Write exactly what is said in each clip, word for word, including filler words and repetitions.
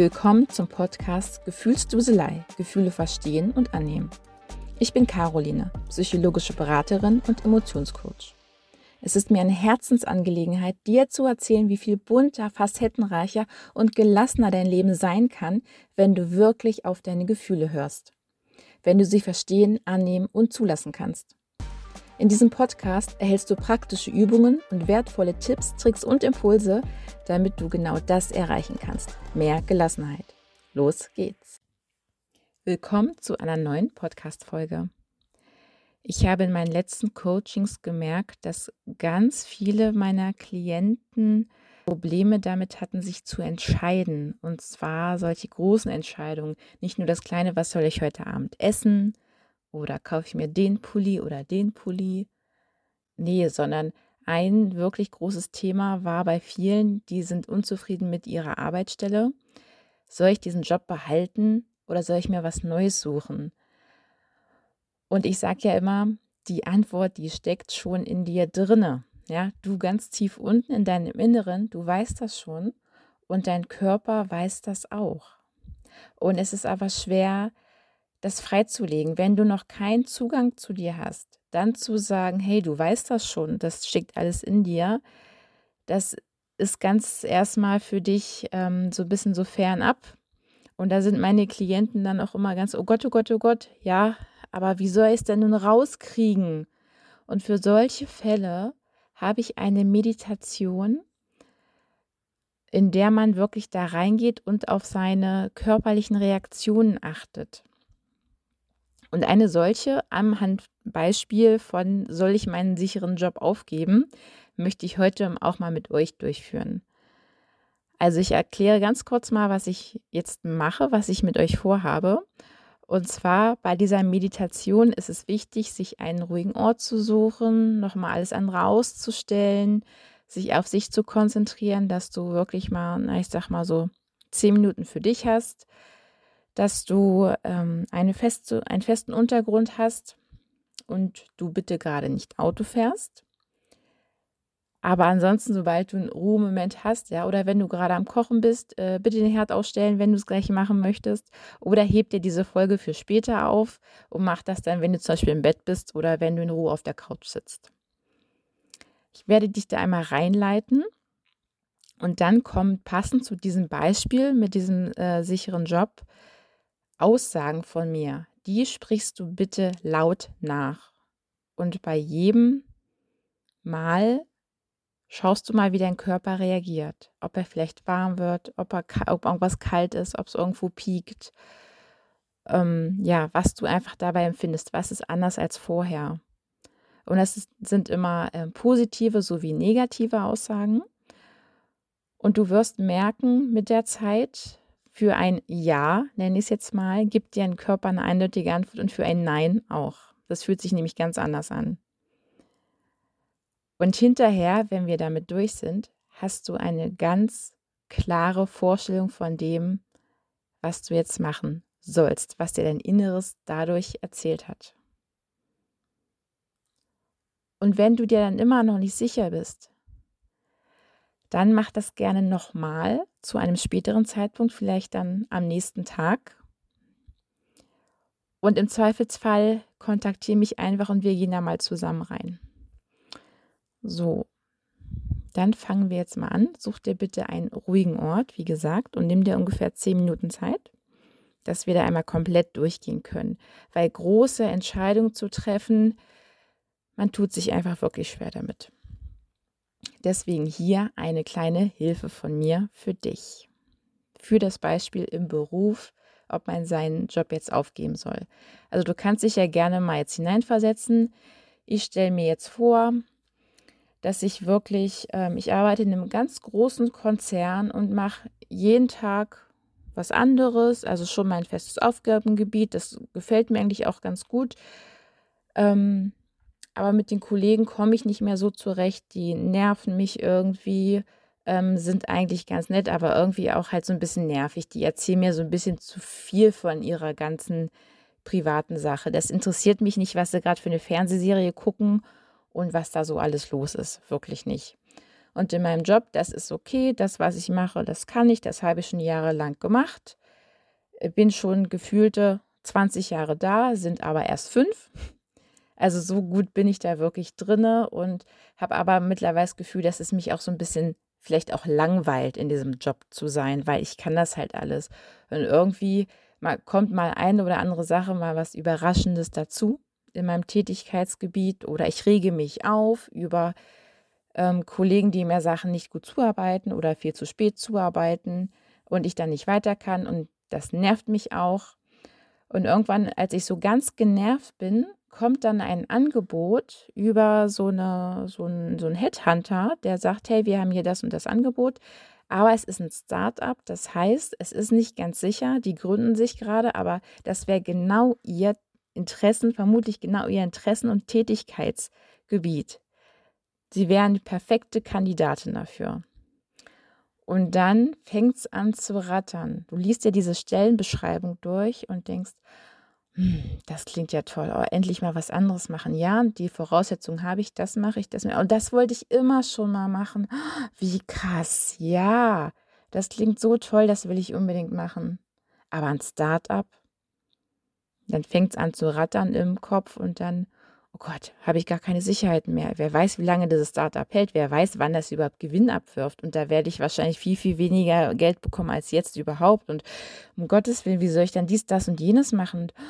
Willkommen zum Podcast Gefühlsduselei, Gefühle verstehen und annehmen. Ich bin Caroline, psychologische Beraterin und Emotionscoach. Es ist mir eine Herzensangelegenheit, dir zu erzählen, wie viel bunter, facettenreicher und gelassener dein Leben sein kann, wenn du wirklich auf deine Gefühle hörst. Wenn du sie verstehen, annehmen und zulassen kannst. In diesem Podcast erhältst du praktische Übungen und wertvolle Tipps, Tricks und Impulse, damit du genau das erreichen kannst. Mehr Gelassenheit. Los geht's. Willkommen zu einer neuen Podcast-Folge. Ich habe in meinen letzten Coachings gemerkt, dass ganz viele meiner Klienten Probleme damit hatten, sich zu entscheiden. Und zwar solche großen Entscheidungen. Nicht nur das kleine, was soll ich heute Abend essen? Oder kaufe ich mir den Pulli oder den Pulli? Nee, sondern ein wirklich großes Thema war bei vielen, die sind unzufrieden mit ihrer Arbeitsstelle. Soll ich diesen Job behalten oder soll ich mir was Neues suchen? Und ich sage ja immer, die Antwort, die steckt schon in dir drinne. Ja, du ganz tief unten in deinem Inneren, du weißt das schon und dein Körper weiß das auch. Und es ist aber schwer, das freizulegen, wenn du noch keinen Zugang zu dir hast, dann zu sagen, hey, du weißt das schon, das steckt alles in dir, das ist ganz erstmal für dich ähm, so ein bisschen so fernab. Und da sind meine Klienten dann auch immer ganz, oh Gott, oh Gott, oh Gott, ja, aber wie soll ich es denn nun rauskriegen? Und für solche Fälle habe ich eine Meditation, in der man wirklich da reingeht und auf seine körperlichen Reaktionen achtet. Und eine solche am Handbeispiel von soll ich meinen sicheren Job aufgeben, möchte ich heute auch mal mit euch durchführen. Also ich erkläre ganz kurz mal, was ich jetzt mache, was ich mit euch vorhabe. Und zwar bei dieser Meditation ist es wichtig, sich einen ruhigen Ort zu suchen, nochmal alles andere auszustellen, sich auf sich zu konzentrieren, dass du wirklich mal, na, ich sag mal so zehn Minuten für dich hast, dass du ähm, eine feste, einen festen Untergrund hast und du bitte gerade nicht Auto fährst. Aber ansonsten, sobald du einen Ruhemoment hast, ja, oder wenn du gerade am Kochen bist, äh, bitte den Herd ausstellen, wenn du es gleich machen möchtest. Oder heb dir diese Folge für später auf und mach das dann, wenn du zum Beispiel im Bett bist oder wenn du in Ruhe auf der Couch sitzt. Ich werde dich da einmal reinleiten und dann kommt passend zu diesem Beispiel mit diesem äh, sicheren Job Aussagen von mir, die sprichst du bitte laut nach. Und bei jedem Mal schaust du mal, wie dein Körper reagiert. Ob er vielleicht warm wird, ob, er, ob irgendwas kalt ist, ob es irgendwo piekt. Ähm, ja, was du einfach dabei empfindest. Was ist anders als vorher? Und das ist, sind immer äh, positive sowie negative Aussagen. Und du wirst merken mit der Zeit, für ein Ja, nenne ich es jetzt mal, gibt dir ein Körper eine eindeutige Antwort und für ein Nein auch. Das fühlt sich nämlich ganz anders an. Und hinterher, wenn wir damit durch sind, hast du eine ganz klare Vorstellung von dem, was du jetzt machen sollst, was dir dein Inneres dadurch erzählt hat. Und wenn du dir dann immer noch nicht sicher bist, dann mach das gerne nochmal zu einem späteren Zeitpunkt, vielleicht dann am nächsten Tag. Und im Zweifelsfall kontaktiere mich einfach und wir gehen da mal zusammen rein. So, dann fangen wir jetzt mal an. Such dir bitte einen ruhigen Ort, wie gesagt, und nimm dir ungefähr zehn Minuten Zeit, dass wir da einmal komplett durchgehen können. Weil große Entscheidungen zu treffen, man tut sich einfach wirklich schwer damit. Deswegen hier eine kleine Hilfe von mir für dich. Für das Beispiel im Beruf, ob man seinen Job jetzt aufgeben soll. Also du kannst dich ja gerne mal jetzt hineinversetzen. Ich stelle mir jetzt vor, dass ich wirklich, ähm, ich arbeite in einem ganz großen Konzern und mache jeden Tag was anderes, also schon mein festes Aufgabengebiet. Das gefällt mir eigentlich auch ganz gut. Ähm, Aber mit den Kollegen komme ich nicht mehr so zurecht. Die nerven mich irgendwie, ähm, sind eigentlich ganz nett, aber irgendwie auch halt so ein bisschen nervig. Die erzählen mir so ein bisschen zu viel von ihrer ganzen privaten Sache. Das interessiert mich nicht, was sie gerade für eine Fernsehserie gucken und was da so alles los ist. Wirklich nicht. Und in meinem Job, das ist okay, das, was ich mache, das kann ich, das habe ich schon jahrelang gemacht. Bin schon gefühlte zwanzig Jahre da, sind aber erst fünf. Also so gut bin ich da wirklich drinne und habe aber mittlerweile das Gefühl, dass es mich auch so ein bisschen vielleicht auch langweilt, in diesem Job zu sein, weil ich kann das halt alles. Und irgendwie mal, kommt mal eine oder andere Sache, mal was Überraschendes dazu in meinem Tätigkeitsgebiet oder ich rege mich auf über ähm, Kollegen, die mir Sachen nicht gut zuarbeiten oder viel zu spät zuarbeiten und ich dann nicht weiter kann und das nervt mich auch. Und irgendwann, als ich so ganz genervt bin, kommt dann ein Angebot über so eine, so ein, so ein Headhunter, der sagt, hey, wir haben hier das und das Angebot, aber es ist ein Start-up, das heißt, es ist nicht ganz sicher, die gründen sich gerade, aber das wäre genau ihr Interessen, vermutlich genau ihr Interessen- und Tätigkeitsgebiet. Sie wären die perfekte Kandidatin dafür. Und dann fängt es an zu rattern. Du liest dir diese Stellenbeschreibung durch und denkst, hm, das klingt ja toll, aber endlich mal was anderes machen. Ja, die Voraussetzungen habe ich, das mache ich, das mache ich. Und das wollte ich immer schon mal machen. Wie krass, ja, das klingt so toll, das will ich unbedingt machen. Aber ein Start-up, dann fängt es an zu rattern im Kopf und dann, oh Gott, habe ich gar keine Sicherheiten mehr. Wer weiß, wie lange dieses Start-up hält, wer weiß, wann das überhaupt Gewinn abwirft. Und da werde ich wahrscheinlich viel, viel weniger Geld bekommen als jetzt überhaupt. Und um Gottes Willen, wie soll ich dann dies, das und jenes machen? Und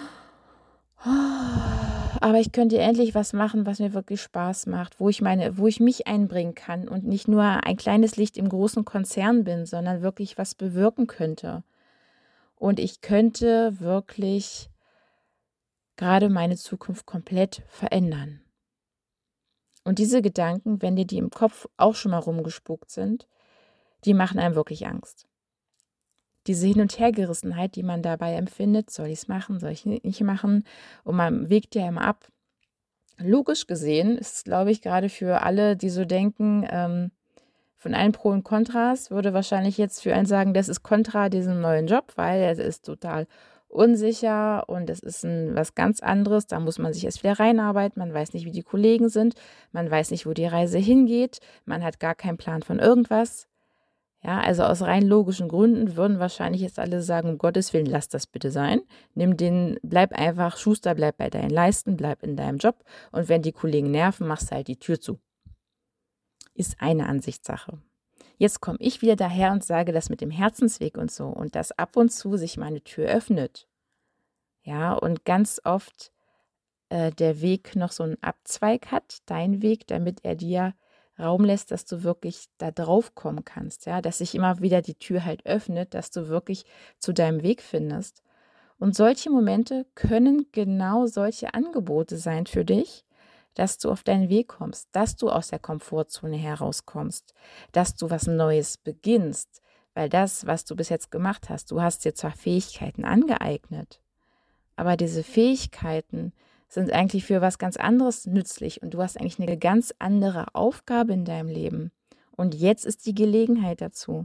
aber ich könnte endlich was machen, was mir wirklich Spaß macht, wo ich meine, wo ich mich einbringen kann und nicht nur ein kleines Licht im großen Konzern bin, sondern wirklich was bewirken könnte. Und ich könnte wirklich gerade meine Zukunft komplett verändern. Und diese Gedanken, wenn dir die im Kopf auch schon mal rumgespukt sind, die machen einem wirklich Angst. Diese Hin- und Hergerissenheit, die man dabei empfindet, soll ich es machen, soll ich es nicht machen, und man wägt ja immer ab. Logisch gesehen ist es, glaube ich, gerade für alle, die so denken, ähm, von allen Pro und Kontras, würde wahrscheinlich jetzt für einen sagen, das ist kontra diesem neuen Job, weil er ist total unsicher und es ist ein, was ganz anderes. Da muss man sich erst wieder reinarbeiten. Man weiß nicht, wie die Kollegen sind. Man weiß nicht, wo die Reise hingeht. Man hat gar keinen Plan von irgendwas. Ja, also aus rein logischen Gründen würden wahrscheinlich jetzt alle sagen, um Gottes Willen, lass das bitte sein. Nimm den, bleib einfach, Schuster, bleib bei deinen Leisten, bleib in deinem Job. Und wenn die Kollegen nerven, machst du halt die Tür zu. Ist eine Ansichtssache. Jetzt komme ich wieder daher und sage das mit dem Herzensweg und so und dass ab und zu sich meine Tür öffnet. Ja, und ganz oft äh, der Weg noch so einen Abzweig hat, dein Weg, damit er dir Raum lässt, dass du wirklich da drauf kommen kannst, ja, dass sich immer wieder die Tür halt öffnet, dass du wirklich zu deinem Weg findest. Und solche Momente können genau solche Angebote sein für dich, dass du auf deinen Weg kommst, dass du aus der Komfortzone herauskommst, dass du was Neues beginnst, weil das, was du bis jetzt gemacht hast, du hast dir zwar Fähigkeiten angeeignet, aber diese Fähigkeiten sind eigentlich für was ganz anderes nützlich und du hast eigentlich eine ganz andere Aufgabe in deinem Leben. Und jetzt ist die Gelegenheit dazu.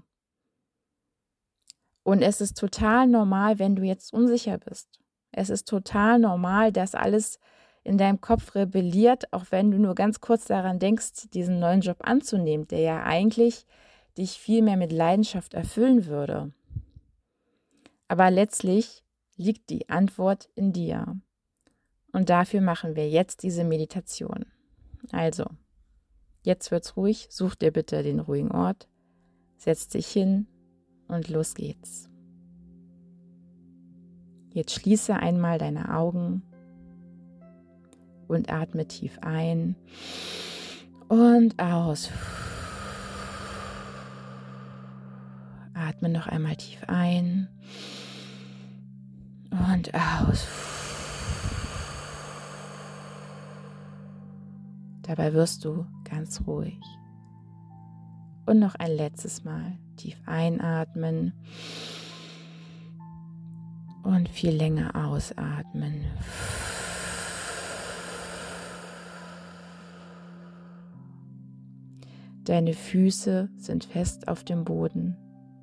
Und es ist total normal, wenn du jetzt unsicher bist. Es ist total normal, dass alles in deinem Kopf rebelliert, auch wenn du nur ganz kurz daran denkst, diesen neuen Job anzunehmen, der ja eigentlich dich viel mehr mit Leidenschaft erfüllen würde. Aber letztlich liegt die Antwort in dir. Und dafür machen wir jetzt diese Meditation. Also, jetzt wird's ruhig, such dir bitte den ruhigen Ort, setz dich hin und los geht's. Jetzt schließe einmal deine Augen und atme tief ein und aus. Atme noch einmal tief ein und aus. Dabei wirst du ganz ruhig. Und noch ein letztes Mal tief einatmen und viel länger ausatmen. Deine Füße sind fest auf dem Boden.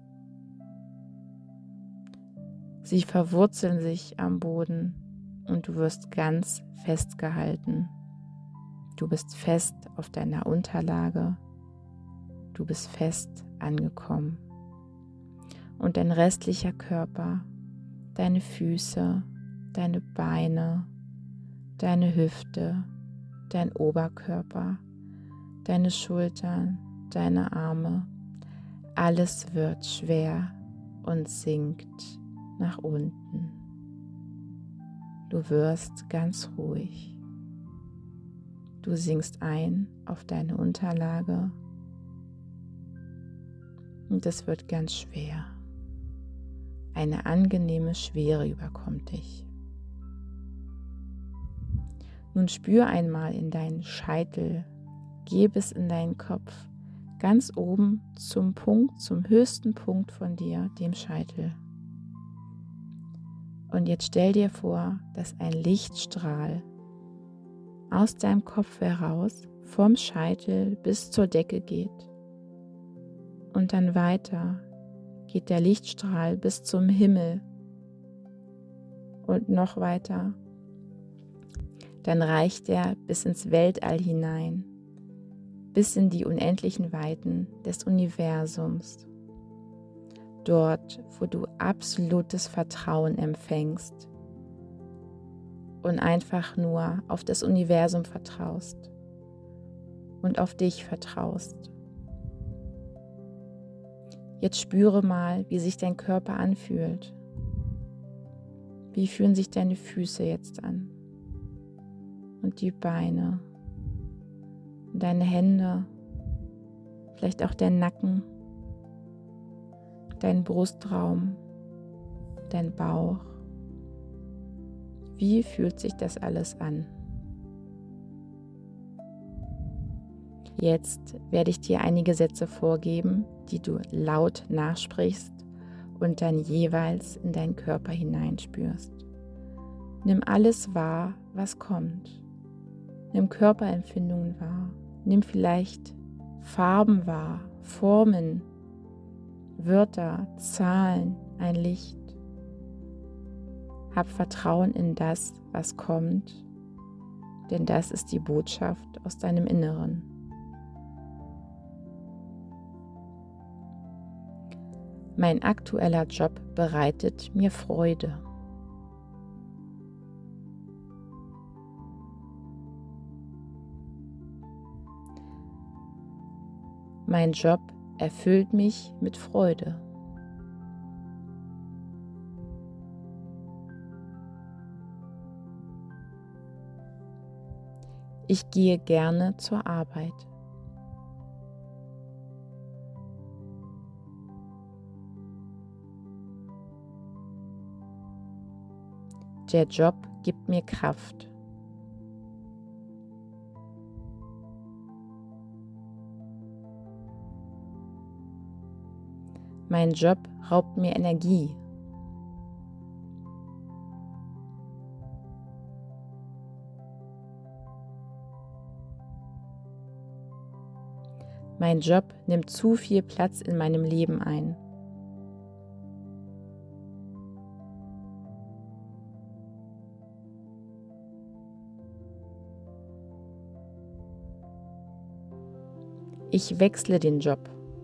Sie verwurzeln sich am Boden und du wirst ganz festgehalten. Du bist fest auf deiner Unterlage du bist fest angekommen. Und dein restlicher Körper, deine Füße, deine Beine, deine Hüfte, dein Oberkörper, deine Schultern, deine Arme, alles wird schwer und sinkt nach unten. Du wirst ganz ruhig. Du sinkst ein auf deine Unterlage und es wird ganz schwer. Eine angenehme Schwere überkommt dich. Nun spür einmal in deinen Scheitel, geh bis in deinen Kopf, ganz oben zum Punkt, zum höchsten Punkt von dir, dem Scheitel. Und jetzt stell dir vor, dass ein Lichtstrahl aus deinem Kopf heraus vom Scheitel bis zur Decke geht. Und dann weiter geht der Lichtstrahl bis zum Himmel und noch weiter. Dann reicht er bis ins Weltall hinein, bis in die unendlichen Weiten des Universums. Dort, wo du absolutes Vertrauen empfängst und einfach nur auf das Universum vertraust und auf dich vertraust. Jetzt spüre mal, wie sich dein Körper anfühlt. Wie fühlen sich deine Füße jetzt an? Und die Beine, und deine Hände, vielleicht auch dein Nacken, dein Brustraum, dein Bauch. Wie fühlt sich das alles an? Jetzt werde ich dir einige Sätze vorgeben, die du laut nachsprichst und dann jeweils in deinen Körper hineinspürst. Nimm alles wahr, was kommt. Nimm Körperempfindungen wahr. Nimm vielleicht Farben wahr, Formen, Wörter, Zahlen, ein Licht. Hab Vertrauen in das, was kommt, denn das ist die Botschaft aus deinem Inneren. Mein aktueller Job bereitet mir Freude. Mein Job erfüllt mich mit Freude. Ich gehe gerne zur Arbeit. Der Job gibt mir Kraft. Mein Job raubt mir Energie. Mein Job nimmt zu viel Platz in meinem Leben ein. Ich wechsle den Job.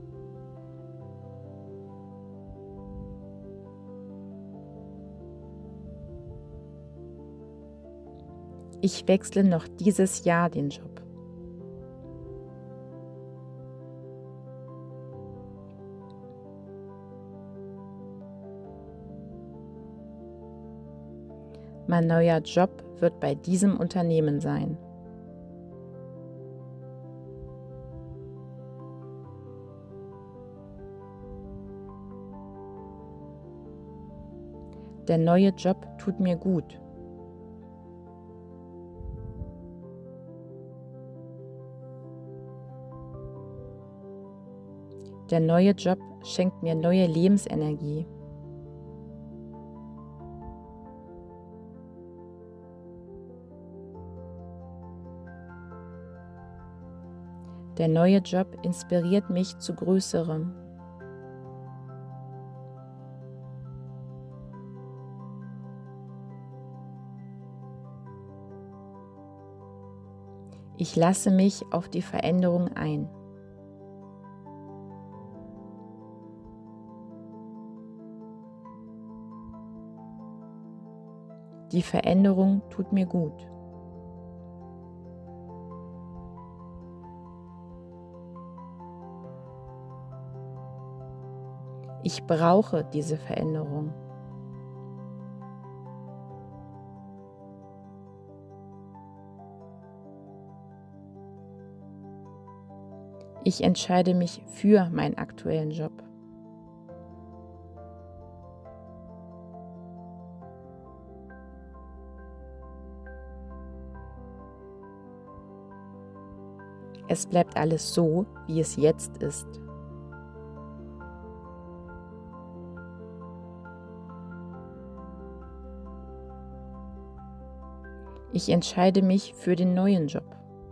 Ich wechsle noch dieses Jahr den Job. Mein neuer Job wird bei diesem Unternehmen sein. Der neue Job tut mir gut. Der neue Job schenkt mir neue Lebensenergie. Der neue Job inspiriert mich zu Größerem. Ich lasse mich auf die Veränderung ein. Die Veränderung tut mir gut. Ich brauche diese Veränderung. Ich entscheide mich für meinen aktuellen Job. Es bleibt alles so, wie es jetzt ist. Ich entscheide mich für den neuen Job.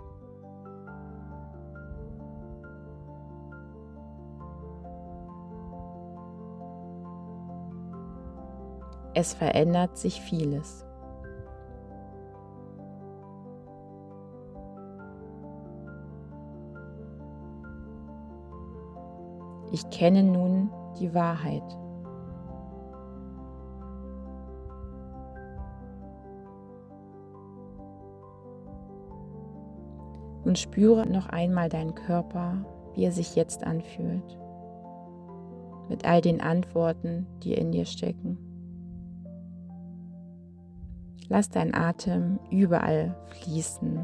Es verändert sich vieles. Ich kenne nun die Wahrheit. Und spüre noch einmal deinen Körper, wie er sich jetzt anfühlt. Mit all den Antworten, die in dir stecken. Lass deinen Atem überall fließen.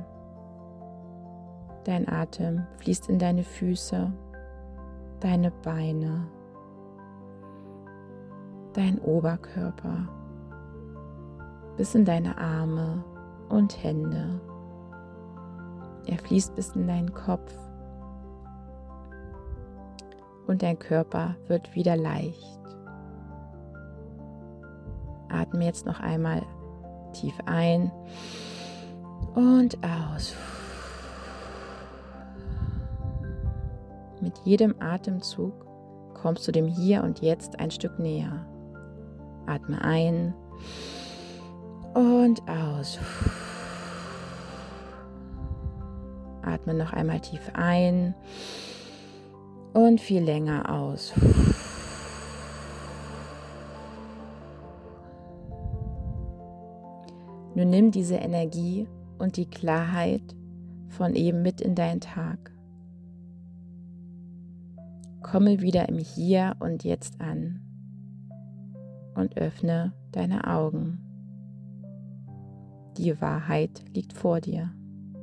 Dein Atem fließt in deine Füße, deine Beine, dein Oberkörper, bis in deine Arme und Hände. Er fließt bis in deinen Kopf und dein Körper wird wieder leicht. Atme jetzt noch einmal tief ein und aus. Mit jedem Atemzug kommst du dem Hier und Jetzt ein Stück näher. Atme ein und aus. Atme noch einmal tief ein und viel länger aus. Nun nimm diese Energie und die Klarheit von eben mit in deinen Tag. Komme wieder im Hier und Jetzt an und öffne deine Augen. Die Wahrheit liegt vor dir.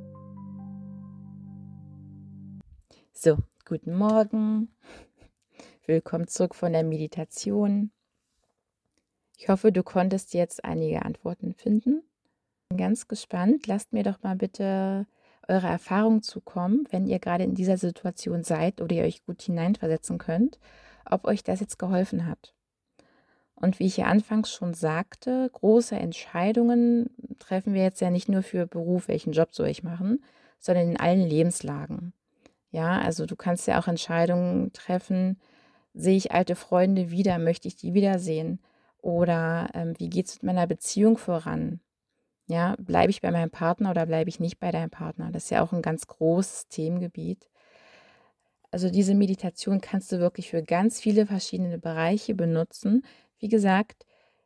So, guten Morgen. Willkommen zurück von der Meditation. Ich hoffe, du konntest jetzt einige Antworten finden. Bin ganz gespannt. Lasst mir doch mal bitte eure Erfahrungen zukommen, wenn ihr gerade in dieser Situation seid oder ihr euch gut hineinversetzen könnt, ob euch das jetzt geholfen hat. Und wie ich ja anfangs schon sagte, große Entscheidungen treffen wir jetzt ja nicht nur für Beruf, welchen Job soll ich machen, sondern in allen Lebenslagen. Ja, also du kannst ja auch Entscheidungen treffen, sehe ich alte Freunde wieder, möchte ich die wiedersehen? Oder ähm, wie geht es mit meiner Beziehung voran? Ja, bleibe ich bei meinem Partner oder bleibe ich nicht bei deinem Partner? Das ist ja auch ein ganz großes Themengebiet. Also diese Meditation kannst du wirklich für ganz viele verschiedene Bereiche benutzen. Wie gesagt,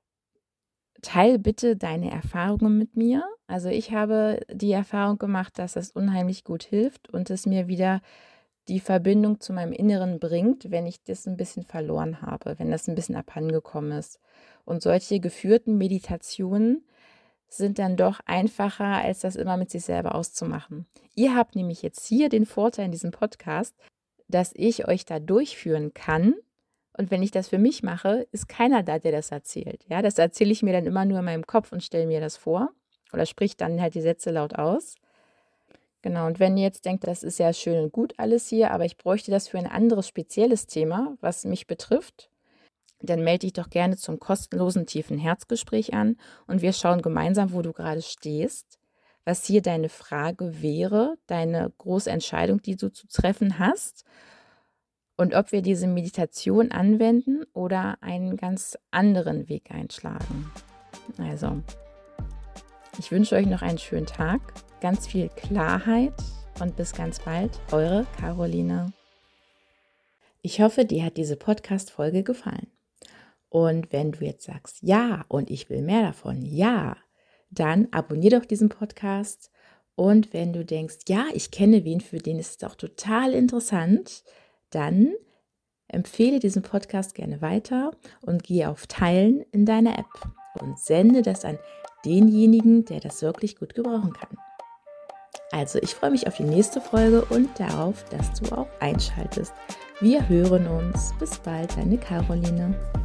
teile bitte deine Erfahrungen mit mir. Also ich habe die Erfahrung gemacht, dass das unheimlich gut hilft und es mir wieder die Verbindung zu meinem Inneren bringt, wenn ich das ein bisschen verloren habe, wenn das ein bisschen abhandengekommen ist. Und solche geführten Meditationen sind dann doch einfacher, als das immer mit sich selber auszumachen. Ihr habt nämlich jetzt hier den Vorteil in diesem Podcast, dass ich euch da durchführen kann. Und wenn ich das für mich mache, ist keiner da, der das erzählt. Ja, das erzähle ich mir dann immer nur in meinem Kopf und stelle mir das vor oder sprich dann halt die Sätze laut aus. Genau, und wenn ihr jetzt denkt, das ist ja schön und gut alles hier, aber ich bräuchte das für ein anderes spezielles Thema, was mich betrifft, dann melde dich doch gerne zum kostenlosen tiefen Herzgespräch an und wir schauen gemeinsam, wo du gerade stehst, was hier deine Frage wäre, deine große Entscheidung, die du zu treffen hast und ob wir diese Meditation anwenden oder einen ganz anderen Weg einschlagen. Also, ich wünsche euch noch einen schönen Tag, ganz viel Klarheit und bis ganz bald, eure Caroline. Ich hoffe, dir hat diese Podcast-Folge gefallen. Und wenn du jetzt sagst, ja, und ich will mehr davon, ja, dann abonniere doch diesen Podcast. Und wenn du denkst, ja, ich kenne wen, für den ist es auch total interessant, dann empfehle diesen Podcast gerne weiter und gehe auf Teilen in deiner App und sende das an denjenigen, der das wirklich gut gebrauchen kann. Also, ich freue mich auf die nächste Folge und darauf, dass du auch einschaltest. Wir hören uns. Bis bald, deine Caroline.